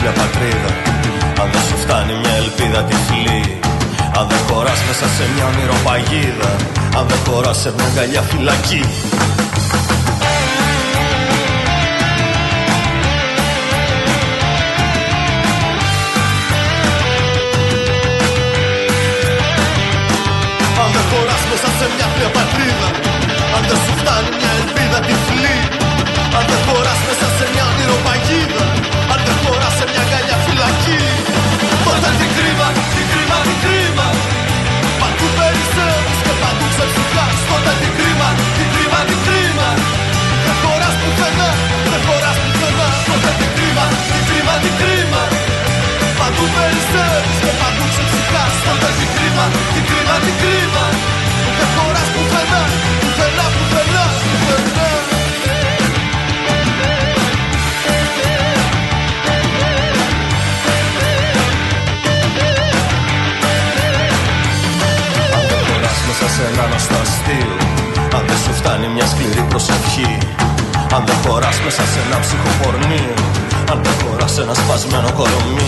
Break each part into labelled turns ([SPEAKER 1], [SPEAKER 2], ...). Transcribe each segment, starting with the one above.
[SPEAKER 1] μια πατρίδα, αν δεν σου φτάνει μια ελπίδα τυφλή, αν δεν χωράς μέσα σε μια ονειροπαγίδα, αν δεν χωράς σε μια αγκαλιά φυλακή. Αν δεν χωράς μέσα σε μια πλοία πατρίδα, αν δεν σου φτάνει μια ελπίδα τυφλή, αν δεν χωράς μέσα σε μια ονειροπαγίδα, αν δεν χωράς σε μια αγκαλιά φυλακή, τότε τι κρίμα, τι κρίμα, τι κρίμα. Παντού περισσεύεις και παντού ξεψυχάς. Τότε τι κρίμα, τι κρίμα, τι κρίμα. Δεν χωράς πουθενά, δεν χωράς πουθενά. Τότε τι κρίμα, τι κρίμα, τι κρίμα. Παντού περισσεύεις και παντού ξεψυχάς. Τότε τι κρίμα, τι κρίμα, τι κρίμα. Δεν χωράς πουθενά, πουθενά, πουθενά, πουθενά. Σε ένα ανωστό αστείο, αν δεν σου φτάνει μια σκληρή προσευχή, αν δεν χωράς μέσα σε ένα ψυχοπορνείο, αν δεν χωράς σε ένα σπασμένο κορομί.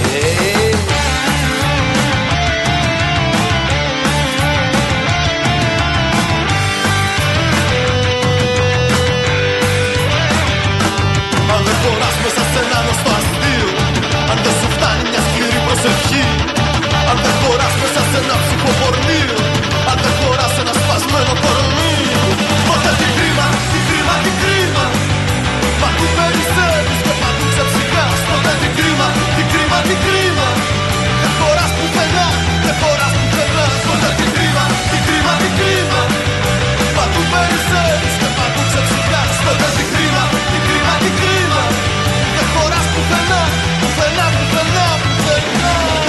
[SPEAKER 1] Αν δεν χωράς μέσα σε ένα ανωστό αστείο, αν δεν σου φτάνει μια σκληρή προσευχή, αν δεν χωράς μέσα σε ένα ψυχοπορνείο, αν δεν χωράς ένα σπασμένο κορμί, τότε τι κρίμα, τι κρίμα, τι κρίμα. Παντού περισσεύεις και παντού ξεψυχάς. Τότε τι κρίμα, τι κρίμα, τι κρίμα. Δεν χωράς πουθενά, δεν χωράς πουθενά. Τότε τι κρίμα, τι κρίμα, τι κρίμα. Παντού περισσεύεις και παντού ξεψυχάς. Τότε τι κρίμα, τι κρίμα, τι κρίμα. Δεν χωράς πουθενά, πουθενά, πουθενά, πουθενά.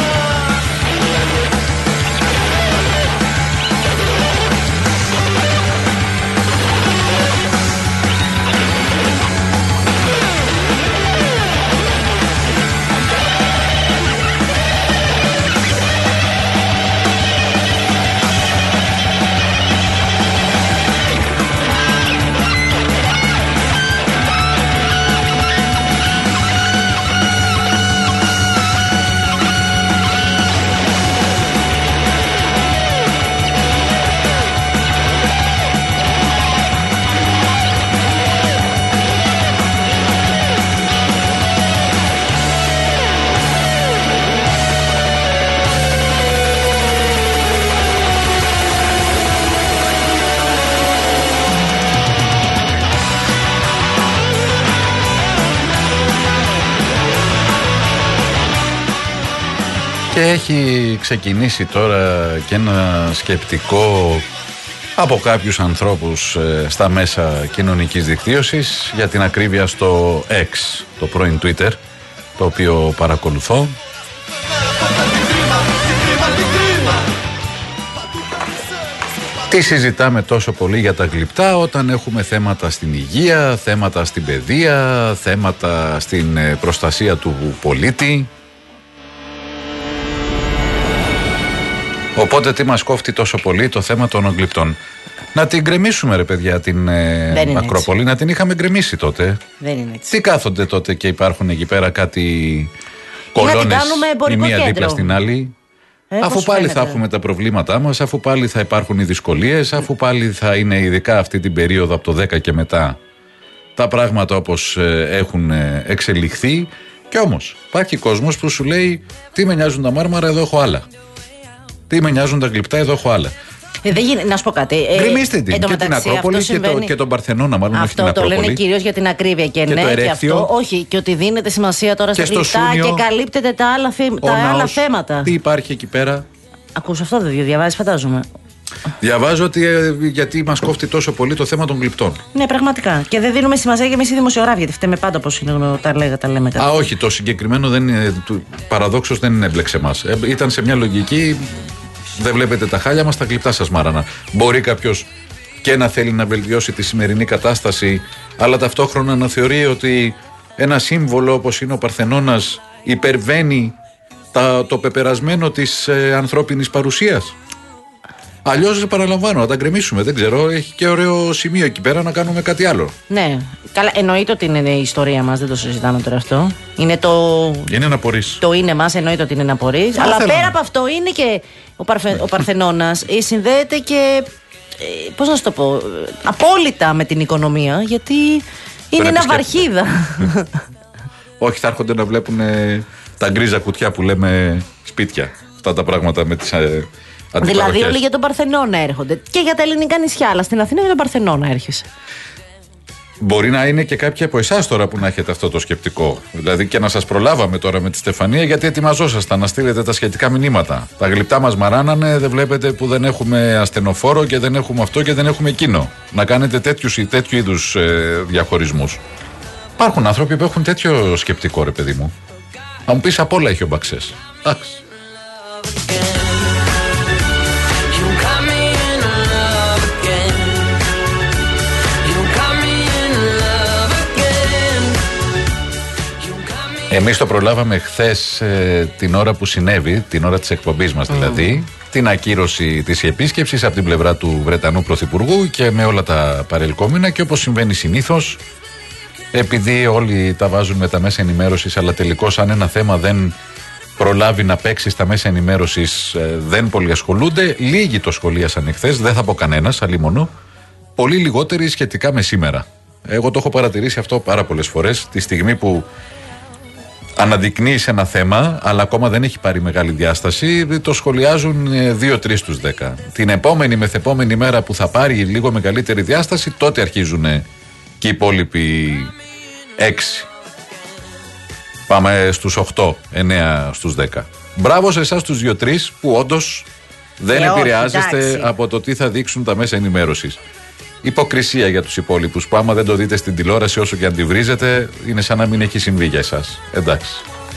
[SPEAKER 2] Και έχει ξεκινήσει τώρα και ένα σκεπτικό από κάποιους ανθρώπους στα μέσα κοινωνικής δικτύωσης, για την ακρίβεια στο X, το πρώην Twitter, το οποίο παρακολουθώ. Τι συζητάμε τόσο πολύ για τα γλυπτά όταν έχουμε θέματα στην υγεία, θέματα στην παιδεία, θέματα στην προστασία του πολίτη. Οπότε τι μας κόφτει τόσο πολύ το θέμα των γλυπτών? Να την γκρεμίσουμε, ρε παιδιά, την Ακρόπολη, να την είχαμε γκρεμίσει τότε.
[SPEAKER 3] Δεν είναι έτσι.
[SPEAKER 2] Τι κάθονται τότε και υπάρχουν εκεί πέρα κάτι κολόνες η μία δίπλα στην άλλη. Αφού πάλι φαίνεται, θα έχουμε τα προβλήματά μας, αφού πάλι θα υπάρχουν οι δυσκολίες, αφού πάλι θα είναι ειδικά αυτή την περίοδο από το 10 και μετά τα πράγματα όπως έχουν εξελιχθεί. Και όμως υπάρχει κόσμος που σου λέει, τι με νοιάζουν τα μάρμαρα, εδώ έχω άλλα. Τι με νοιάζουν τα γλυπτά, εδώ έχω άλλα.
[SPEAKER 3] Να σου πω κάτι.
[SPEAKER 2] Γκρεμίστε την και την Ακρόπολη και τον Παρθενώνα, μάλλον όχι την Ακρόπολη.
[SPEAKER 3] Αυτό το λένε κυρίως για την ακρίβεια και ναι, και αυτό. Όχι, και ότι δίνεται σημασία τώρα στα γλυπτά και καλύπτεται τα άλλα θέματα.
[SPEAKER 2] Τι υπάρχει εκεί πέρα?
[SPEAKER 3] Ακούς αυτό, δεν διαβάζεις, φαντάζομαι.
[SPEAKER 2] Διαβάζω ότι γιατί μας κόφτει τόσο πολύ το θέμα των γλυπτών.
[SPEAKER 3] Ναι, πραγματικά. Και δεν δίνουμε σημασία και εμείς οι δημοσιογράφοι, γιατί φταίμε πάντα όπως είναι, τα λέμε.
[SPEAKER 2] Όχι, το συγκεκριμένο δεν είναι, παραδόξως δεν έμπλεξε εμάς. Ήταν σε μια λογική, δεν βλέπετε τα χάλια μας, τα γλυπτά σας μάρανα. Μπορεί κάποιος και να θέλει να βελτιώσει τη σημερινή κατάσταση, αλλά ταυτόχρονα να θεωρεί ότι ένα σύμβολο όπως είναι ο Παρθενώνας υπερβαίνει το πεπερασμένο της ανθρώπινης παρουσίας. Αλλιώς, παραλαμβάνω, να τα γκρεμίσουμε. Δεν ξέρω, έχει και ωραίο σημείο εκεί πέρα να κάνουμε κάτι άλλο.
[SPEAKER 3] Ναι. Καλά, εννοείται ότι είναι η ιστορία μας, δεν το συζητάμε τώρα αυτό. Είναι
[SPEAKER 2] ένα πορείς.
[SPEAKER 3] Το είναι μας, εννοείται ότι είναι ένα πορείς. Αλλά πέρα από αυτό είναι και ο Παρθενώνας. Συνδέεται και. Πώς να σου το πω. Απόλυτα με την οικονομία, γιατί είναι ένα βαρχίδα.
[SPEAKER 2] Όχι, θα έρχονται να βλέπουν τα γκρίζα κουτιά που λέμε σπίτια. Αυτά τα πράγματα με τις.
[SPEAKER 3] Δηλαδή όλοι για τον Παρθενώνα έρχονται. Και για τα ελληνικά νησιά, αλλά στην Αθήνα για τον Παρθενώνα έρχεσαι.
[SPEAKER 2] Μπορεί να είναι και κάποιοι από εσάς τώρα που να έχετε αυτό το σκεπτικό. Δηλαδή και να σας προλάβαμε τώρα με τη Στεφανία, γιατί ετοιμαζόσασταν να στείλετε τα σχετικά μηνύματα. Τα γλυπτά μας μαράνανε, δεν βλέπετε που δεν έχουμε ασθενοφόρο και δεν έχουμε αυτό και δεν έχουμε εκείνο. Να κάνετε τέτοιου είδους διαχωρισμούς. Υπάρχουν άνθρωποι που έχουν τέτοιο σκεπτικό, ρε παιδί μου. Θα μου πεις, απ' όλα έχει ο Μπαξές. Εντάξει. Εμείς το προλάβαμε χθες την ώρα που συνέβη, την ώρα της εκπομπής μας δηλαδή, την ακύρωση της επίσκεψης από την πλευρά του Βρετανού Πρωθυπουργού και με όλα τα παρελκόμενα, και όπως συμβαίνει συνήθως, επειδή όλοι τα βάζουν με τα μέσα ενημέρωσης, αλλά τελικώς αν ένα θέμα δεν προλάβει να παίξει στα μέσα ενημέρωσης, δεν πολύ ασχολούνται. Λίγοι το σχολίασαν χθες, δεν θα πω κανένας, αλλήμονο. Πολύ λιγότεροι σχετικά με σήμερα. Εγώ το έχω παρατηρήσει αυτό πάρα πολλές φορές. Τη στιγμή που αναδεικνύεις ένα θέμα, αλλά ακόμα δεν έχει πάρει μεγάλη διάσταση, το σχολιάζουν 2-3 στους 10. Την επόμενη μεθεπόμενη μέρα που θα πάρει λίγο μεγαλύτερη διάσταση, τότε αρχίζουν και οι υπόλοιποι 6. Πάμε στους 8, 9 στους 10. Μπράβο σε εσάς τους 2-3 που όντως δεν επηρεάζεστε από το τι θα δείξουν τα μέσα ενημέρωσης. Υποκρισία για τους υπόλοιπους που άμα δεν το δείτε στην τηλεόραση, όσο και αν τη βρίζετε, είναι σαν να μην έχει συμβεί για εσάς. Εντάξει.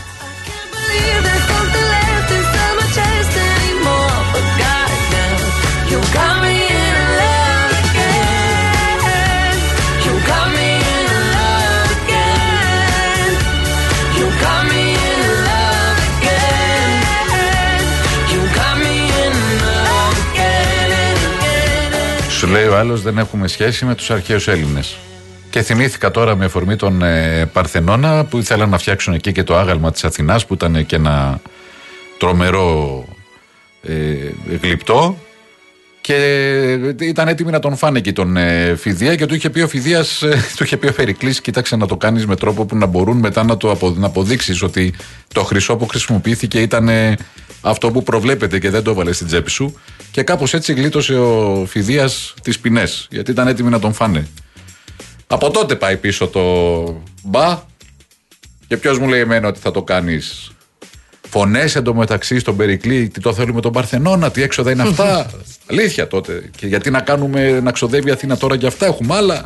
[SPEAKER 2] Σου λέει ο άλλος, δεν έχουμε σχέση με τους αρχαίους Έλληνες. Και θυμήθηκα τώρα με αφορμή τον Παρθενώνα που ήθελαν να φτιάξουν εκεί και το άγαλμα της Αθηνάς, που ήταν και ένα τρομερό γλυπτό, και ήταν έτοιμοι να τον φάνε εκεί τον Φιδία, και του είχε πει ο Φιδίας, του είχε πει ο Περικλής, κοίταξε να το κάνεις με τρόπο που να μπορούν μετά να αποδείξεις ότι το χρυσό που χρησιμοποιήθηκε ήταν αυτό που προβλέπεται και δεν το έβαλε στην τσέπη σου. Και κάπως έτσι γλίτωσε ο Φιδίας τις ποινές, γιατί ήταν έτοιμοι να τον φάνε. Από τότε πάει πίσω το μπα. Και ποιος μου λέει εμένα ότι θα το κάνεις? Φωνές εντωμεταξύ στον Περικλή, τι το θέλουμε τον Παρθενώνα, τι έξοδα είναι αυτά. Αλήθεια τότε. Και γιατί να κάνουμε να ξοδεύει η Αθήνα τώρα για αυτά, έχουμε άλλα.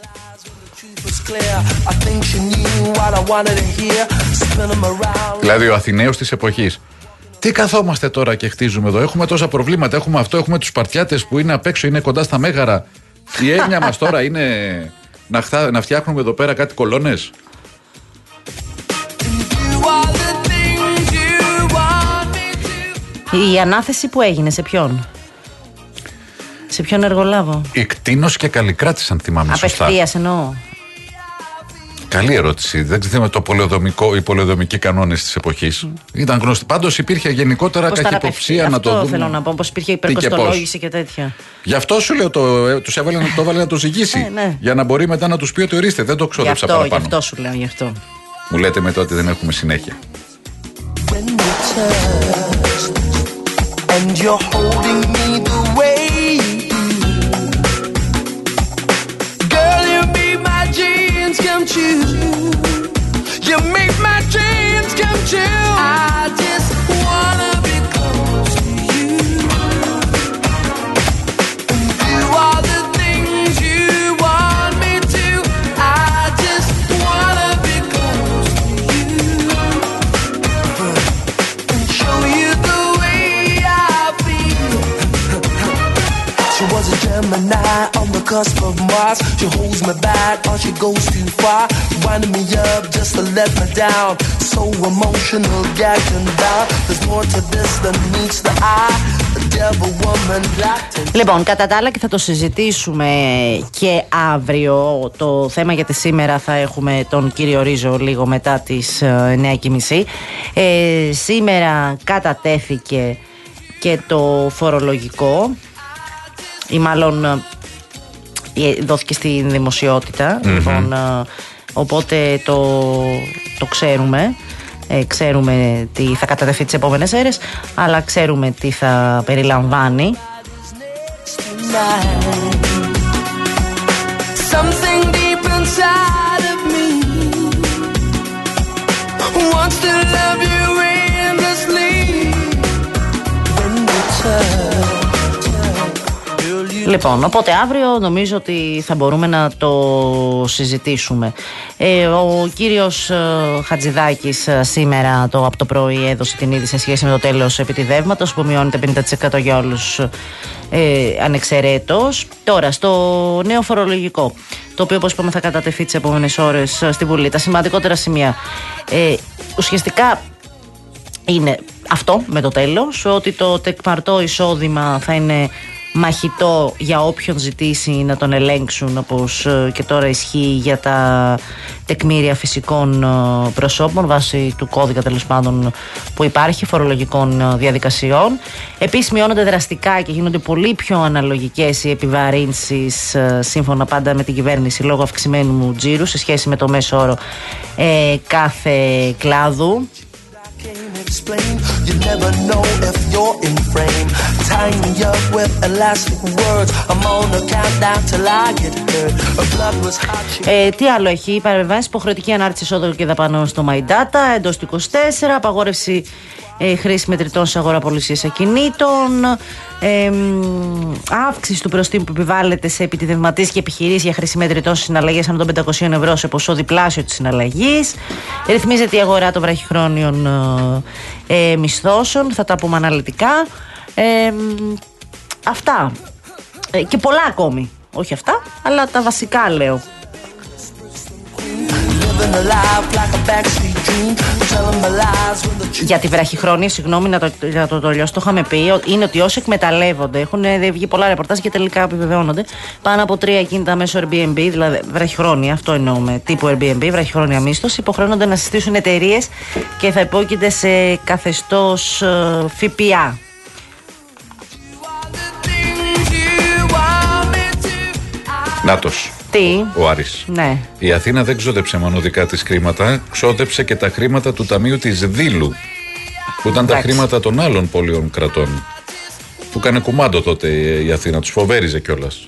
[SPEAKER 2] Δηλαδή ο Αθηναίος της εποχής. Τι καθόμαστε τώρα και χτίζουμε εδώ? Έχουμε τόσα προβλήματα. Έχουμε αυτό, έχουμε τους Σπαρτιάτες που είναι απ' έξω, είναι κοντά στα Μέγαρα. Η έννοια μας τώρα είναι να φτιάχνουμε εδώ πέρα κάτι κολόνες.
[SPEAKER 3] Η ανάθεση που έγινε σε ποιον? Σε ποιον εργολάβο?
[SPEAKER 2] Η Κτήνος και Καλλικράτης, αν θυμάμαι σωστά.
[SPEAKER 3] Απευθείας εννοώ.
[SPEAKER 2] Καλή ερώτηση. Δεν ξέρουμε οι πολεοδομικοί κανόνες της εποχής. Ήταν γνωστοί. Πάντως υπήρχε γενικότερα καχυποψία να το δούμε. Αυτό
[SPEAKER 3] θέλω να πω, πως υπήρχε υπερκοστολόγηση και τέτοια.
[SPEAKER 2] Γι' αυτό σου λέω, τους έβαλε να το ζυγίσει.
[SPEAKER 3] Ναι.
[SPEAKER 2] Για να μπορεί μετά να τους πει ότι ορίστε, δεν το ξόδεψα παραπάνω.
[SPEAKER 3] Γι' αυτό σου λέω, γι' αυτό.
[SPEAKER 2] Μου λέτε μετά ότι δεν έχουμε συνέχεια. And you're holding me the way you do. Girl, you make my dreams come true. You make my dreams come true. I just wanna be close to you and do all the things you want me to. I just wanna be close to you and show you the way I feel. She was a Gemini on the
[SPEAKER 1] cusp of Mars. She holds me back or she goes too far, winding me up just to let me down. So emotional, gagged and bound. There's more to this than meets the eye. The devil woman blacked and...
[SPEAKER 3] Λοιπόν, κατά τα άλλα και θα το συζητήσουμε και αύριο. Το θέμα γιατί σήμερα θα έχουμε τον κύριο Ρίζο λίγο μετά τις 9:30. Σήμερα κατατέθηκε και το φορολογικό, ή μάλλον δόθηκε στη δημοσιότητα. Λοιπόν, οπότε το ξέρουμε. Ξέρουμε τι θα κατατεθεί τις επόμενες ώρες, αλλά ξέρουμε τι θα περιλαμβάνει.
[SPEAKER 1] Something deep inside of me wants to love you endlessly when you touch.
[SPEAKER 3] Λοιπόν, οπότε αύριο νομίζω ότι θα μπορούμε να το συζητήσουμε. Ο κύριος Χατζηδάκης σήμερα από το πρωί έδωσε την είδηση σε σχέση με το τέλος επιτιδεύματος που μειώνεται 50% για όλους ανεξαιρέτως. Τώρα, στο νέο φορολογικό, το οποίο όπως είπαμε θα κατατεθεί τις επόμενες ώρες στη Βουλή, τα σημαντικότερα σημεία ουσιαστικά είναι αυτό με το τέλος, ότι το τεκμαρτό εισόδημα θα είναι μαχητό για όποιον ζητήσει να τον ελέγξουν, όπως και τώρα ισχύει για τα τεκμήρια φυσικών προσώπων βάσει του κώδικα τέλος πάντων που υπάρχει φορολογικών διαδικασιών. Επίσης μειώνονται δραστικά και γίνονται πολύ πιο αναλογικές οι επιβαρύνσεις σύμφωνα πάντα με την κυβέρνηση λόγω αυξημένου τζίρου σε σχέση με το μέσο όρο κάθε κλάδου. You never know if you're in frame. Tying me up with elastic words. I'm on a countdown till I get hurt. Her blood was hot. Τι άλλο έχει? Παρεμβάσεις, υποχρεωτική ανάρτηση εισόδου και δαπανών στο My Data εντός του 24, απαγόρευση χρήση μετρητών σε αγοραπολισίες ακινήτων, αύξηση του προστίμου που επιβάλλεται σε επιτιδευματίες και επιχειρήσεις για χρήση μετρητών στις συναλλαγές άνω των 500 ευρώ σε ποσό διπλάσιο της συναλλαγής. Ρυθμίζεται η αγορά των βραχυχρόνιων μισθώσεων. Θα τα πούμε αναλυτικά. Αυτά και πολλά ακόμη. Όχι αυτά, αλλά τα βασικά λέω. Για τη βραχυχρόνια, συγγνώμη να το λιώσω, το είχαμε πει, είναι ότι όσοι εκμεταλλεύονται, έχουν βγει πολλά ρεπορτάζ και τελικά επιβεβαιώνονται, πάνω από 3 ακίνητα μέσω Airbnb, δηλαδή βραχυχρόνια, αυτό εννοούμε, τύπου Airbnb, βραχυχρόνια μίσθωση, υποχρεώνονται να συστήσουν εταιρείες και θα υπόκειται σε καθεστώς ΦΠΑ.
[SPEAKER 2] Νάτος.
[SPEAKER 3] Τι?
[SPEAKER 2] Ο Άρης.
[SPEAKER 3] Ναι.
[SPEAKER 2] Η Αθήνα δεν ξόδεψε μόνο δικά της χρήματα, ξόδεψε και τα χρήματα του Ταμείου της Δήλου, που ήταν τα χρήματα των άλλων πόλεων κρατών. Που έκανε κουμάντο τότε η Αθήνα, τους φοβέριζε κιόλας.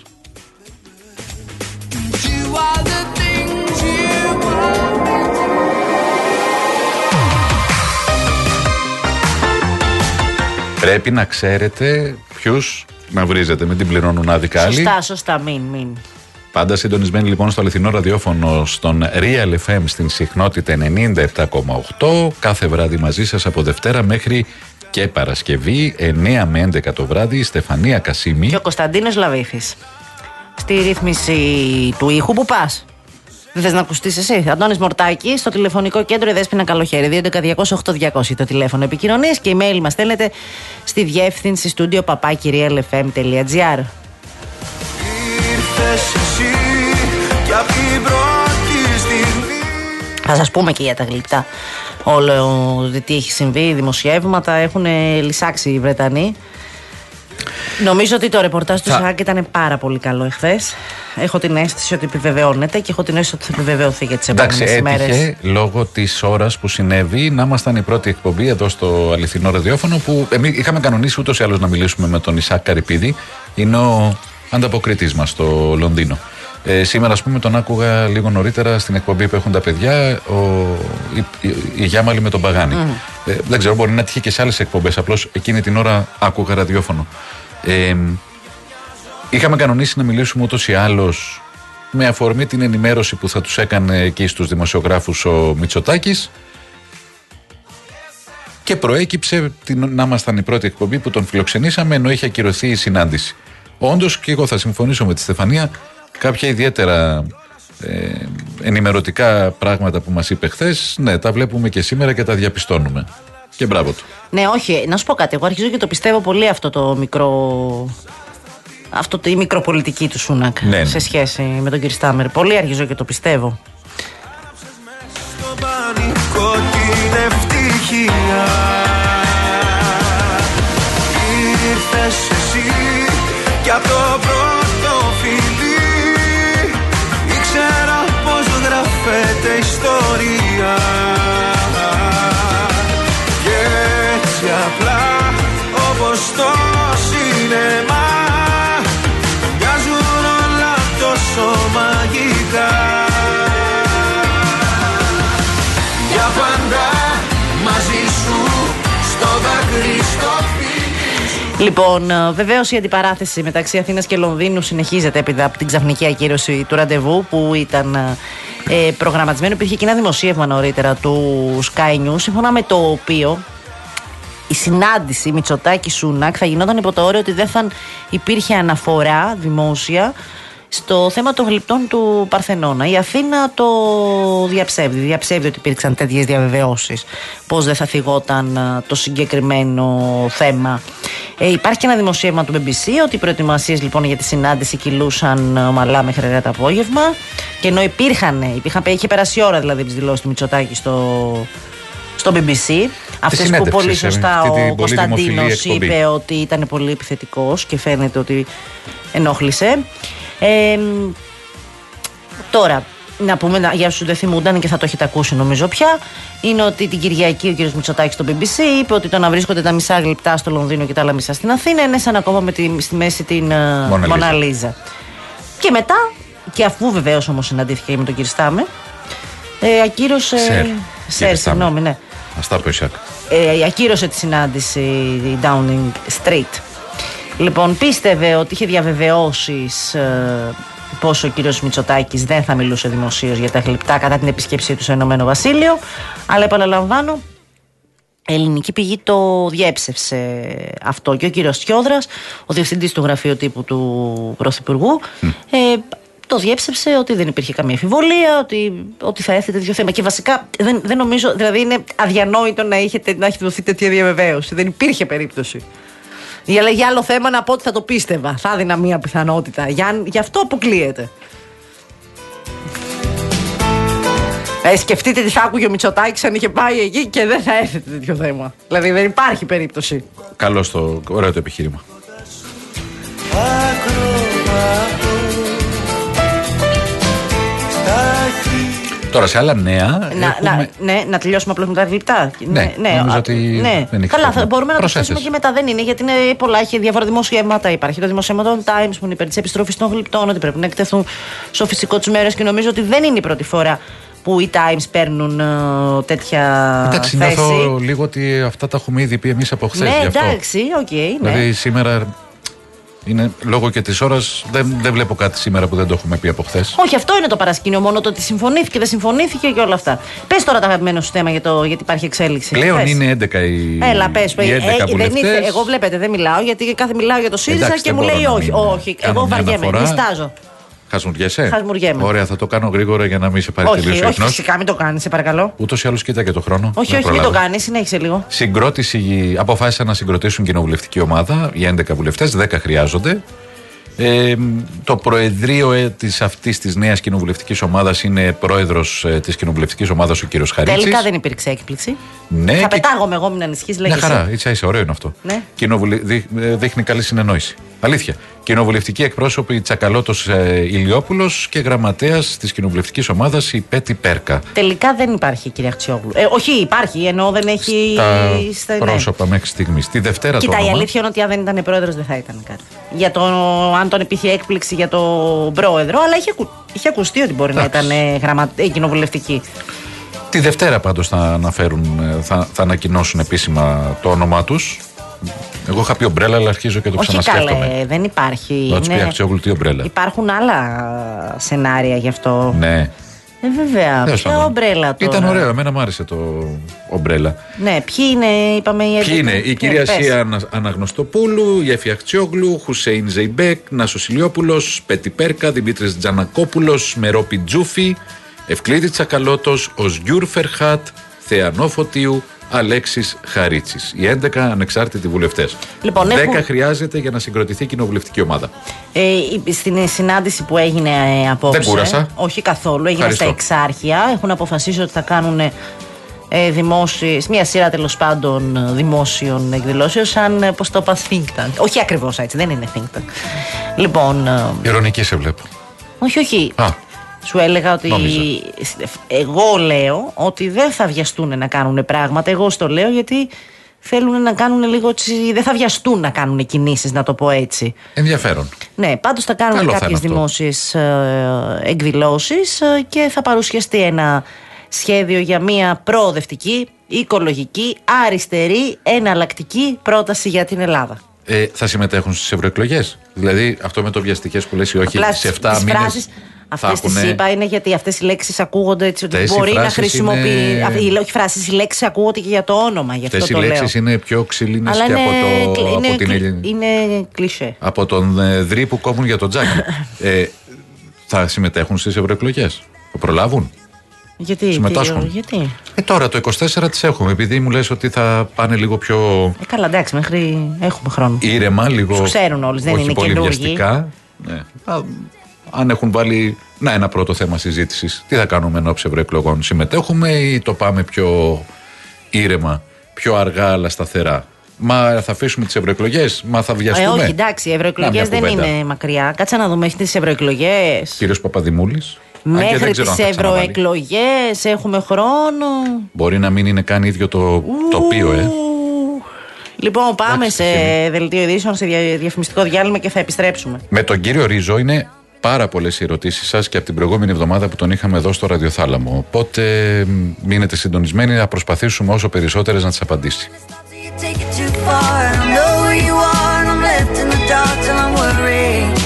[SPEAKER 2] Πρέπει να ξέρετε ποιους να βρίζετε, μην την πληρώνουν άδικα άλλοι.
[SPEAKER 3] Σωστά, μην.
[SPEAKER 2] Πάντα συντονισμένοι λοιπόν στο αληθινό ραδιόφωνο στον Real FM στην συχνότητα 97,8 κάθε βράδυ μαζί σας από Δευτέρα μέχρι και Παρασκευή 9 με 11 το βράδυ η Στεφανία Κασίμη
[SPEAKER 3] και ο Κωνσταντίνος Λαβίθης στη ρύθμιση του ήχου. Που πας? Δεν θες να ακουστείς εσύ? Αντώνης Μορτάκης στο τηλεφωνικό κέντρο, η Δέσποινα Καλοχέρη, 211-200-8200 το τηλέφωνο επικοινωνίας και email μας στέλνετε στη διεύθυνση studio@realfm.gr. Θα σας πούμε και για τα γλυπτά όλο τι έχει συμβεί, δημοσιεύματα έχουν λυσάξει οι Βρετανοί. Νομίζω ότι το ρεπορτάζ του ΣΑΚ ήταν πάρα πολύ καλό εχθές. Έχω την αίσθηση ότι επιβεβαιώνεται και έχω την αίσθηση ότι θα επιβεβαιωθεί για τις επόμενες ημέρες.
[SPEAKER 2] Έτυχε λόγω της ώρας που συνέβη να ήμασταν η πρώτη εκπομπή εδώ στο αληθινό ραδιόφωνο που εμείς είχαμε κανονίσει ούτως ή άλλως να μιλήσουμε με τον Ισάκ Καρυπίδη. Είναι ο ανταποκριτής μας στο Λονδίνο. Σήμερα, ας πούμε, τον άκουγα λίγο νωρίτερα στην εκπομπή που έχουν τα παιδιά, η Γιάμαλη με τον Παγάνη. Δεν ξέρω, μπορεί να τύχει και σε άλλες εκπομπές. Απλώς εκείνη την ώρα άκουγα ραδιόφωνο. Είχαμε κανονίσει να μιλήσουμε ούτως ή άλλως με αφορμή την ενημέρωση που θα τους έκανε εκεί στους δημοσιογράφους ο Μητσοτάκης. Και προέκυψε να ήμασταν η πρώτη εκπομπή που τον φιλοξενήσαμε ενώ είχε ακυρωθεί η συνάντηση. Όντως, και εγώ θα συμφωνήσω με τη Στεφανία, κάποια ιδιαίτερα ενημερωτικά πράγματα που μας είπε χθες, ναι, τα βλέπουμε και σήμερα και τα διαπιστώνουμε. Και μπράβο του.
[SPEAKER 3] Ναι, όχι, να σου πω κάτι. Εγώ αρχίζω και το πιστεύω πολύ αυτό το μικρό. Η μικροπολιτική του Σούνακ, ναι, σε σχέση με τον κύριο Στάμερ. Πολύ αρχίζω και το πιστεύω.
[SPEAKER 1] Ήρθες εσύ κι απ' το πρώτο φιλί ήξερα πως γράφεται ιστορία. Και έτσι απλά όπως το σινεμά μοιάζουν όλα τόσο μαγικά. Για πάντα μαζί σου στο δάκρυ στο φίλι.
[SPEAKER 3] Λοιπόν, βεβαίως η αντιπαράθεση μεταξύ Αθήνας και Λονδίνου συνεχίζεται έπειτα από την ξαφνική ακύρωση του ραντεβού που ήταν προγραμματισμένο. Υπήρχε και ένα δημοσίευμα νωρίτερα του Sky News, σύμφωνα με το οποίο η συνάντηση Μητσοτάκη-Σούνακ θα γινόταν υπό το όριο ότι δεν θα υπήρχε αναφορά δημόσια στο θέμα των γλυπτών του Παρθενώνα. Η Αθήνα το διαψεύδει. Διαψεύδει ότι υπήρξαν τέτοιες διαβεβαιώσεις πως δεν θα θυγόταν το συγκεκριμένο θέμα. Υπάρχει και ένα δημοσίευμα του BBC ότι οι προετοιμασίες λοιπόν για τη συνάντηση κυλούσαν ομαλά μέχρι αργά το απόγευμα. Και ενώ είχε περάσει η ώρα δηλαδή τις δηλώσεις του Μητσοτάκη στο BBC. Αυτές που πολύ σωστά ο Κωνσταντίνος είπε ότι ήταν πολύ επιθετικός και φαίνεται ότι ενόχλησε. Τώρα, να πούμε για όσους δεν θυμούνταν και θα το έχετε ακούσει νομίζω πια, είναι ότι την Κυριακή ο κ. Μητσοτάκης στο BBC είπε ότι το να βρίσκονται τα μισά γλυπτά στο Λονδίνο και τα άλλα μισά στην Αθήνα είναι σαν ακόμα στη μέση την Μόνα Λίζα. Και μετά, και αφού βεβαίως όμως συναντήθηκε με τον κ. Στάμερ, ακύρωσε. Συγγνώμη, ναι. Ακύρωσε τη συνάντηση η Downing Street. Λοιπόν, πίστευε ότι είχε διαβεβαιώσεις πως ο κύριος Μητσοτάκης δεν θα μιλούσε δημοσίως για τα γλυπτά κατά την επισκέψή του στο Ηνωμένο Βασίλειο. Αλλά επαναλαμβάνω, ελληνική πηγή το διέψευσε αυτό. Και ο κύριος Τσιόδρας, ο διευθυντής του γραφείου τύπου του Πρωθυπουργού, το διέψευσε ότι δεν υπήρχε καμία αμφιβολία, ότι θα έθετε τέτοιο θέμα. Και βασικά δεν νομίζω, δηλαδή είναι αδιανόητο να έχει δοθεί τέτοια διαβεβαίωση. Δεν υπήρχε περίπτωση. Για άλλο θέμα να πω ότι θα το πίστευα. Θα έδινα μία πιθανότητα. Γι' αυτό αποκλείεται. Σκεφτείτε τι θα άκουγε ο Μητσοτάκης αν είχε πάει εκεί και δεν θα έθετε τέτοιο θέμα. Δηλαδή δεν υπάρχει περίπτωση.
[SPEAKER 2] Καλώς ωραίο το επιχείρημα. Τώρα σε άλλα νέα.
[SPEAKER 3] Να τελειώσουμε απλώς με τα γλυπτά.
[SPEAKER 2] Ναι, νομίζω ότι δεν έχει.
[SPEAKER 3] Καλά, μπορούμε να το προσθέσουμε και μετά. Δεν είναι, γιατί είναι πολλά. Έχει διάφορα δημοσιεύματα. Υπάρχει το δημοσίευμα των Times που είναι υπέρ της επιστροφής των γλυπτών, ότι πρέπει να εκτεθούν στο φυσικό τους μέρος και νομίζω ότι δεν είναι η πρώτη φορά που οι Times παίρνουν τέτοια θέση. Εντάξει,
[SPEAKER 2] νιώθω λίγο ότι αυτά τα έχουμε ήδη πει εμείς από χθες.
[SPEAKER 3] Ναι, εντάξει, οκ.
[SPEAKER 2] Δηλαδή σήμερα. Είναι λόγω και της ώρας, δεν βλέπω κάτι σήμερα που δεν το έχουμε πει από χθες.
[SPEAKER 3] Όχι, αυτό είναι το παρασκήνιο. Μόνο το ότι συμφωνήθηκε, δεν συμφωνήθηκε και όλα αυτά. Πες τώρα το αγαπημένο σου θέμα γιατί υπάρχει εξέλιξη.
[SPEAKER 2] Πλέον πες. Είναι 11 οι.
[SPEAKER 3] Έλα, πες. Εγώ βλέπετε, δεν μιλάω, γιατί κάθε μιλάω για το ΣΥΡΙΖΑ και μου λέει όχι. Όχι, εγώ βαριέμαι. Νιστάζω.
[SPEAKER 2] Χασμουριέσαι.
[SPEAKER 3] Χασμουριέμαι.
[SPEAKER 2] Ωραία, θα το κάνω γρήγορα για να μην σε πάρει τελείως ο ύπνος.
[SPEAKER 3] Όχι, φυσικά μην το κάνεις, σε παρακαλώ.
[SPEAKER 2] Ούτως ή άλλως κοίτα και το χρόνο.
[SPEAKER 3] Όχι, μην το κάνεις, συνέχισε λίγο.
[SPEAKER 2] Αποφάσισαν να συγκροτήσουν κοινοβουλευτική ομάδα για 11 βουλευτές, 10 χρειάζονται. Το προεδρείο αυτής της νέας κοινοβουλευτικής ομάδας είναι πρόεδρος της κοινοβουλευτικής ομάδας ο κύριος Χαρίτσης. Τελικά
[SPEAKER 3] δεν υπήρξε έκπληξη.
[SPEAKER 2] Ναι,
[SPEAKER 3] θα πετάγομαι εγώ, μην ανησυχείς, λέγεσαι.
[SPEAKER 2] Μια χαρά, ίσα ωραίο είναι αυτό.
[SPEAKER 3] Ναι.
[SPEAKER 2] Δείχνει καλή συνεννόηση. Αλήθεια. Κοινοβουλευτική εκπρόσωπη Τσακαλώτος Ηλιόπουλος και γραμματέας της κοινοβουλευτικής ομάδας η Πέτη Πέρκα.
[SPEAKER 3] Τελικά δεν υπάρχει, κυρία Αξιόγλου. Όχι, υπάρχει, ενώ δεν έχει.
[SPEAKER 2] Στα πρόσωπα μέχρι στιγμής. Τη Δευτέρα
[SPEAKER 3] Κοίτα, η αλήθεια είναι ότι αν δεν ήταν πρόεδρος δεν θα ήταν κάτι. Για αν τον υπήρχε έκπληξη για τον πρόεδρο, αλλά είχε ακουστεί ότι μπορεί να ήταν κοινοβουλευτική.
[SPEAKER 2] Τη Δευτέρα πάντως θα ανακοινώσουν επίσημα το όνομά τους. Εγώ είχα πει ομπρέλα, αλλά αρχίζω και το ξανασκέφτομαι.
[SPEAKER 3] Καλέ, δεν υπάρχει.
[SPEAKER 2] Να τους πει Αξιόγλου τι ομπρέλα.
[SPEAKER 3] Υπάρχουν άλλα σενάρια γι' αυτό.
[SPEAKER 2] Ναι.
[SPEAKER 3] Βέβαια. Ποια ομπρέλα τώρα?
[SPEAKER 2] Ήταν ωραίο, εμένα μου άρεσε το ομπρέλα.
[SPEAKER 3] Ναι, ποιοι είναι, είπαμε οι
[SPEAKER 2] Ποιοι είναι, η κυρία Σία Αναγνωστοπούλου, η Εφη Αχτσιόγλου, Χουσέιν Ζεϊμπέκ, Νάσος Ηλιόπουλος, Πέτη Πέρκα, Δημήτρης Τζανακόπουλος, Μερόπη Τζούφη, Ευκλήδη Τσακαλώτος, Οσγιούρ Φερχάτ, Θεανό Φωτίου, Αλέξης Χαρίτσης. Οι 11 ανεξάρτητοι βουλευτές.
[SPEAKER 3] Λοιπόν,
[SPEAKER 2] 10 χρειάζεται για να συγκροτηθεί η κοινοβουλευτική ομάδα.
[SPEAKER 3] Στην συνάντηση που έγινε απόψε.
[SPEAKER 2] Δεν κούρασα.
[SPEAKER 3] Όχι καθόλου, έγινε στα Εξάρχεια. Έχουν αποφασίσει ότι θα κάνουν μια σειρά τέλος πάντων δημόσιων εκδηλώσεων, σαν πώς το είπα, think tank. Όχι ακριβώς έτσι, δεν είναι think tank. Λοιπόν.
[SPEAKER 2] Ειρωνική σε βλέπω.
[SPEAKER 3] Όχι. Σου έλεγα ότι εγώ λέω ότι δεν θα βιαστούν να κάνουν πράγματα. Εγώ στο λέω γιατί θέλουν να κάνουν λίγο. Δεν θα βιαστούν να κάνουν κινήσεις, να το πω έτσι.
[SPEAKER 2] Ενδιαφέρον.
[SPEAKER 3] Ναι, πάντως θα κάνουν κάποιες δημόσιες εκδηλώσεις και θα παρουσιαστεί ένα σχέδιο για μια προοδευτική, οικολογική, αριστερή, εναλλακτική πρόταση για την Ελλάδα.
[SPEAKER 2] Θα συμμετέχουν στις ευρωεκλογές? Δηλαδή αυτό με το βιαστικές που λες ή όχι, σε 7 μήνες.
[SPEAKER 3] Αυτές τις είπα είναι γιατί αυτές οι λέξεις ακούγονται έτσι ότι μπορεί να χρησιμοποιεί. Όχι φράσεις, οι λέξεις ακούγονται και για το όνομα.
[SPEAKER 2] Αυτές οι λέξεις είναι πιο ξυλίνες και από την Ελληνική.
[SPEAKER 3] Είναι κλισέ.
[SPEAKER 2] Από τον Δρύ που κόβουν για τον Τζάκι. Θα συμμετέχουν στις ευρωεκλογές? Θα προλάβουν?
[SPEAKER 3] Γιατί?
[SPEAKER 2] Τώρα το 24 τις έχουμε, επειδή μου λες ότι θα πάνε λίγο πιο.
[SPEAKER 3] Καλά, εντάξει, μέχρι έχουμε χρόνο.
[SPEAKER 2] Ήρεμα, λίγο.
[SPEAKER 3] Τους ξέρουν όλους, δεν είναι
[SPEAKER 2] πολύ βιαστικά. Ναι. Αν έχουν βάλει ένα πρώτο θέμα συζήτησης, τι θα κάνουμε ενώπιση ευρωεκλογών? Συμμετέχουμε ή το πάμε πιο ήρεμα, πιο αργά αλλά σταθερά? Μα θα αφήσουμε τις ευρωεκλογές? Μα θα βιαστούμε?
[SPEAKER 3] Όχι, εντάξει, οι ευρωεκλογές δεν είναι μακριά. Κάτσε να δούμε, έχει τις ευρωεκλογές.
[SPEAKER 2] Κύριος Παπαδημούλης.
[SPEAKER 3] Μέχρι τις ευρωεκλογές έχουμε χρόνο.
[SPEAKER 2] Μπορεί να μην είναι καν ίδιο το τοπίο,
[SPEAKER 3] Λοιπόν, πάμε σε δελτίο ειδήσεων, σε διαφημιστικό διάλειμμα και θα επιστρέψουμε.
[SPEAKER 2] Με τον κύριο Ρίζο είναι πάρα πολλές οι ερωτήσεις σας και από την προηγούμενη εβδομάδα που τον είχαμε εδώ στο Ραδιοθάλαμο. Οπότε μείνετε συντονισμένοι, να προσπαθήσουμε όσο περισσότερες να τις απαντήσει.
[SPEAKER 4] Take it too far, I know where you are, and I'm left in the dark till I'm worried.